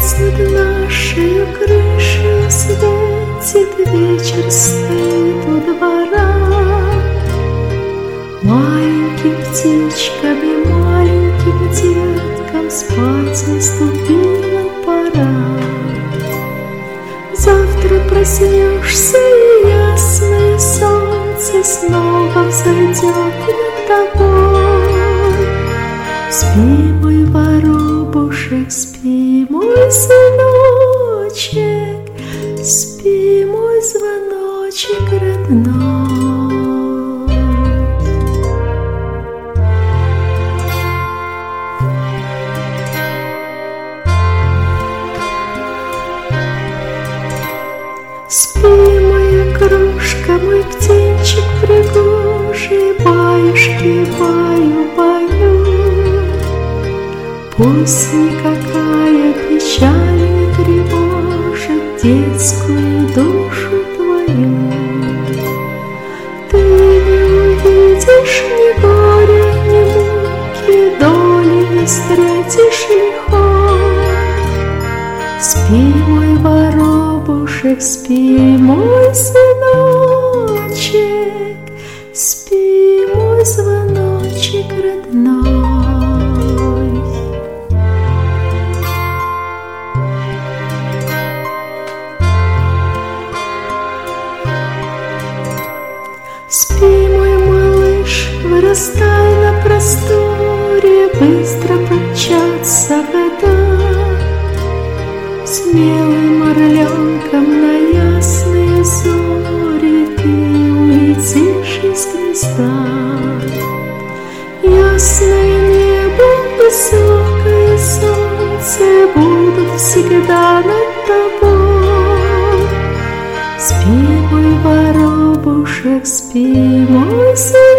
Месяц над нашей крышей светит, вечер стоит у двора. Маленьким птичкам и маленьким деткам спать наступила пора. Завтра проснешься, и ясное солнце снова взойдет над тобой. Спи, мой воробушек, спи, мой сыночек, спи, мой звоночек родной. Спи, моя крошка, мой птенчик пригожий, баюшки баю-баю. Пусть никакая печаль не тревожит детскую душу твою. Ты не увидишь ни горя, ни муки, доли не встретишь лихой. Спи, мой воробушек, спи, мой сыночек, спи, мой звоночек родной. Спи, мой малыш, вырастай на просторе, быстро помчатся года. Смелым орленком на ясные зори ты улетишь из гнезда. Ясное небо, высокое солнце будут всегда над тобой. Спи, мой воробушек, спи, мой сын.